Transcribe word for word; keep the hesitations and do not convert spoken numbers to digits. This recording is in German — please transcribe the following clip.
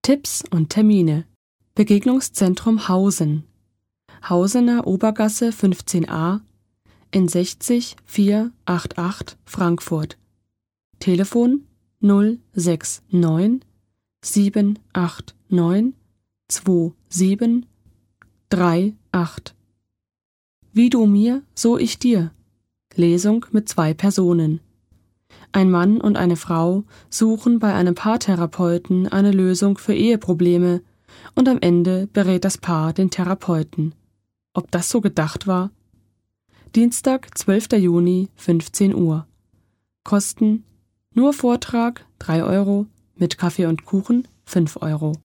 Tipps und Termine. Begegnungszentrum Hausen. Hausener Obergasse fünfzehn a in sechzig vierhundertachtundachtzig Frankfurt. Telefon null sechs neun sieben acht neun zwei sieben drei acht. Wie du mir, so ich dir. Lesung mit zwei Personen. Ein Mann und eine Frau suchen bei einem Paartherapeuten eine Lösung für Eheprobleme und am Ende berät das Paar den Therapeuten. Ob das so gedacht war? Dienstag, zwölfter Juni, fünfzehn Uhr. Kosten: nur Vortrag drei Euro, mit Kaffee und Kuchen fünf Euro.